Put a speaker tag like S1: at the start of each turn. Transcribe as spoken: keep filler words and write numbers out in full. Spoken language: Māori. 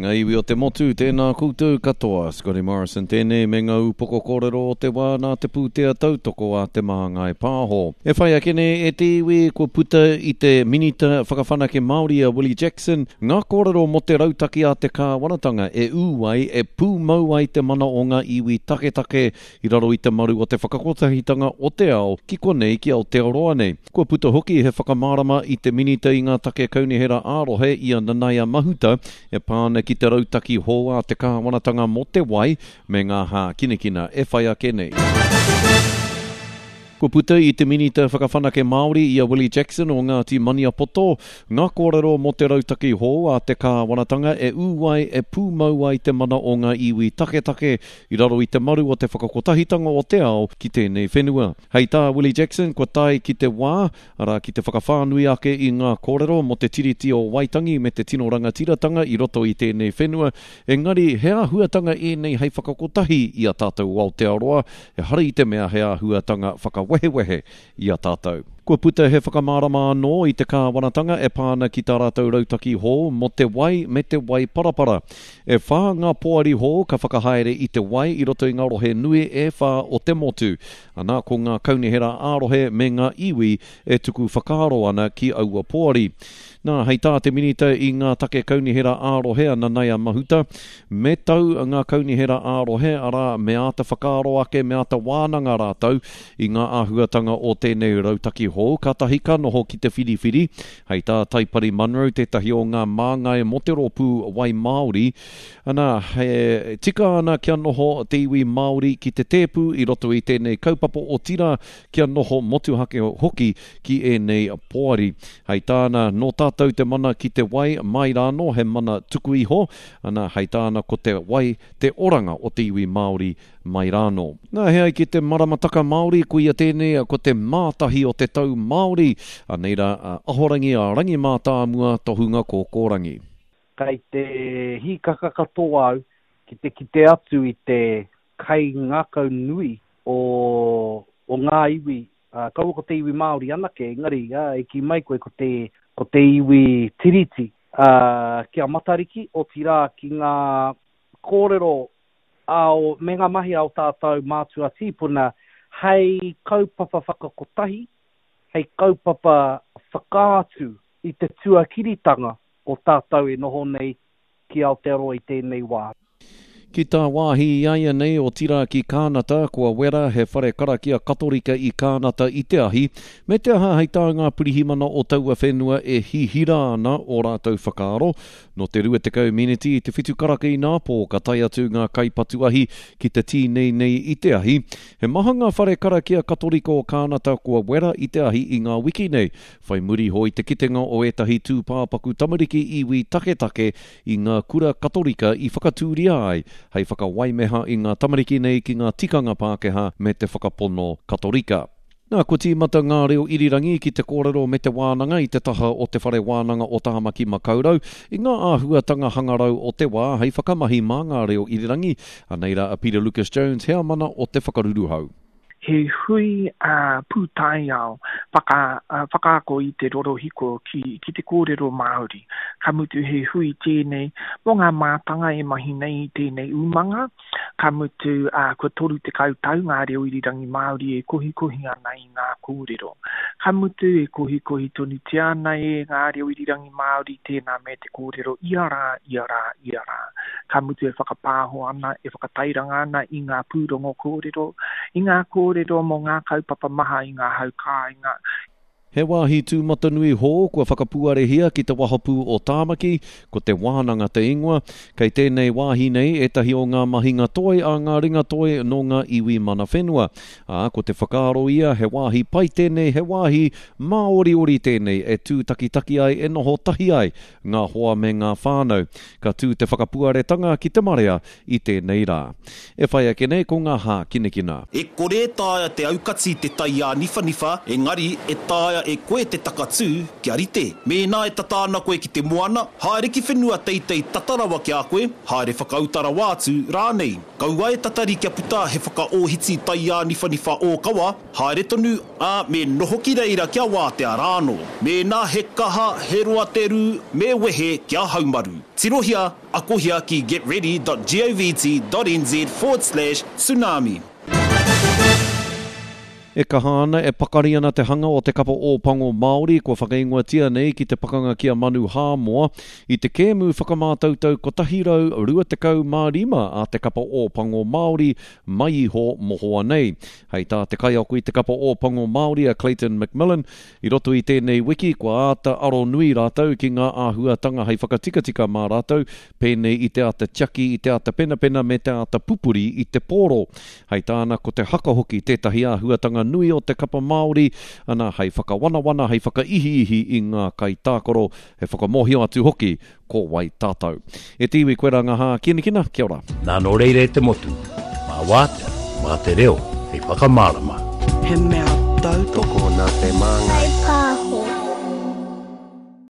S1: Ngā iwi o te motu, tēnā koutou katoa. Scotty Morrison tēnei me ngā upoko kōrero o te wā nā te pūtea tautoko a te maha ngai pāho. E whai akene e te iwi kua puta i te minita whakawhanake Māori a Willie Jackson. Ngā kōrero mo te rautaki a te kāwanatanga e ūwai e pū mau ai te mana o ngā iwi take take i raro i te maru o te whakakotahitanga o te ao ki konei ki Aotearoa nei. Kua puta hoki he whakamārama i te minita i ngā take kaunihera ārohe i a Nanaia Mahuta e pāne ki te rautaki hoa te kāwanatanga mo te wai me ngā hā kinekina e whai ake nei. Kua puta i te minita whakawhanake Māori i a Willie Jackson o Ngāti Maniapoto, ngā kōrero mo te rautaki hoa te kāwanatanga e ūwai e pū mau ai te mana o ngā iwi take take i raro i te maru o te whakakotahitanga o te ao ki tēnei whenua. Hei tā Willie Jackson, kua tai ki te wā, ara ki te whakawhānui ake i ngā kōrero mo te tiriti o Waitangi me te tino rangatiratanga i roto i tēnei whenua, engari hea huatanga e nei hei whakakotahi i a tātou Aotearoa, e hari i te mea hea huatanga whaka wehe wehe i a tātou. Kua puta he whakamārama anō i te kāwanatanga e pāna ki tā rātou rautaki hō mo te wai me te wai parapara. E whā ngā poari hō ka whakahaere i te wai i roto i ngā rohe nui e whā o te motu. Anā ko ngā kaunihera ārohe me ngā iwi e tuku whakaaro ana ki aua poari. Nā, hei tā te minita i ngā take kaunihera ārohe a Nanaia Mahuta. Me tau ngā kaunihera ārohe ara me āta whakaaro ake, me āta wānanga rātau i ngā āhuatanga o tēnei rautaki hō. Ka tahika noho ki te whiriwhiri. Hei tā Taipari Munro, tētahi o ngā māngai mo te ropu wai Māori. Ana, he tika ana kia noho te iwi Māori ki te tēpu i roto i tēnei kaupapa o tira kia noho motuhake hoki ki e nei poari. Hei tāna no tātou te mana ki te wai mai rāno he mana tuku iho. Ana, hei tāna ko te wai te oranga o te iwi Māori mai rāno. Nā, hea ki te maramataka Māori, ko ia tēnei ko te mātahi o te tau Māori, a neira uh, ahorangi a rangi mātāmua tohunga ko kōrangi.
S2: Kai te hikaka katoa au, ki te kite atu i te kai ngākau nui o, o ngā iwi, uh, kaua ko te iwi Māori anake, engari, uh, e ki mai koe ko te, ko te iwi tiriti, uh, kia matariki o tira ki ngā kōrero ao, me ngā mahi ao tātou mātua tīpuna, hei kaupapa whakakotahi, hei kaupapa whakaatu i te tuakiritanga o tātou e noho nei ki Aotearoa i tēnei wā.
S1: Ki tā wāhi iaia nei o tira ki kānata, kua wera he whare karakia katorika i kānata i te ahi, me te aha hei tā ngā pirihimana o taua whenua e hihira ana o rātou whakaaro. No te rua te kau miniti i te whitu karaka i nā pō, ka tai atu ngā kaipatu ahi ki te tī nei nei i te ahi. He maha ngā whare karakia katorika o kānata kua wera i te ahi i ngā wiki nei. Whai muri hoi te kitenga o etahi tūpāpaku tamariki iwi take take i ngā kura katorika i whakatūria ai. Hei whakawaimeha i ngā tamariki nei ki ngā tikanga Pākehā me te whakapono katorika. Nā, kua tīmata ngā reo irirangi ki te kōrero me te wānanga i te taha o te whare wānanga o Tahamaki Makaurau. I ngā āhuatanga hangarau o te wā, hei whakamahi mā ngā reo irirangi. Aneira a Peter Lucas Jones, hea mana o te whakaruruhau.
S3: He hui uh, pūtai au whaka, uh, whakaako i te roro hiko ki, ki te kōrero Māori. Ka mutu he hui tēnei, mo ngā mātanga e mahi nei tēnei umanga. Ka mutu uh, kua toru te kautau ngā reo irirangi Māori e kohi kohi ana i ngā kōrero. Ka mutu e kohi kohi tonu te ana e ngā reo irirangi Māori tēnā me te kōrero iara, iara, iara. Ka mutu e whakapāho ana, e whakatairanga ana i ngā pūrongo kōrero, i ngā kōrero kōrero mo ngā kaupapa maha i ngā haukāinga.
S1: He wāhi tūmata nui hō, kua whakapuarehia ki te wahapu o Tāmaki, ko te wānanga te ingoa, kei tēnei wāhi nei etahi o ngā mahinga toi a ngā ringa toi no ngā iwi mana whenua. A, ko te whakaaro ia, he wāhi pai tēnei, he wāhi Māori ori tēnei, e tū taki-taki ai, e noho tahi ai, ngā hoa me ngā whānau. Ka tū te whakapuaretanga ki te marea i tēnei rā. E whai ake nei ko ngā hā kinekina.
S4: E kore tāia te aukati te taia nifa nifa, engari e tāia pea e koe te takatū kia rite. Mēnā e tatāna koe ki te moana, haere ki whenua teitei tatarawa ki a koe, haere whakautara wātu rānei. Kaua e tatari kia puta he whakaohiti tai a niwhaniwha o kawa, haere tonu a me noho ki reira kia wātea rāno. Mēnā he kaha, he roa teru, me wehe kia haumaru. Tirohia, akohia ki getready.govt.nz forward slash tsunami.
S1: E kahana e pakari ana te hanga o te kapa o pango Māori kua whakaingoa tia nei ki te pakanga kia manu hāmoa i te kēmu whakamātautau ko tahirau rua te kau mārima a te kapa o pango Māori mai iho mohoa nei. Hei tā te kai aku i te kapa o pango Māori a Clayton McMillan i roto i tēnei wiki kua ata aro nui rātau ki ngā āhuatanga hei whakatikatika mā rātau pēnei i te ata tiaki, i te ata pena pena me te ata pupuri i te pōro. Hei tāna ko te hakahoki tētahi āhuatanga nui o te kapa Māori, ana hei whakawana-wana, hei whakaihi-ihi i ngā kai tākoro, he whakamohio atu hoki, ko wai tātou. E tiwi koe rā ngā hā, kina kina, kia ora.
S5: Nā no reire te motu, mā wātea, mā te reo, hei whakamārama.
S6: He mea tau toko nā te māngai.